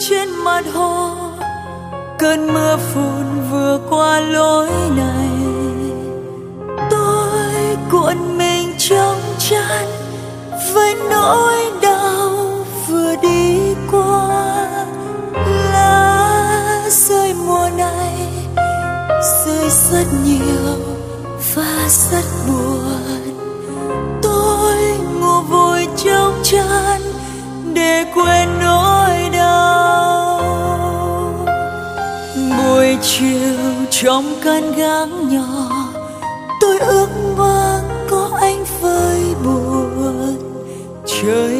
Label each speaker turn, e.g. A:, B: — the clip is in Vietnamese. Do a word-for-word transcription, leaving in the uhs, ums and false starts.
A: trên mặt hồ, cơn mưa phùn vừa qua lối này. Tôi cuộn mình trong chăn với nỗi đau vừa đi qua. Lá rơi mùa này rơi rất nhiều và rất buồn. Tôi ngủ vùi trong chăn để quên nỗi đau. Buổi chiều trong căn gác nhỏ, tôi ước mơ có anh với buồn. Trời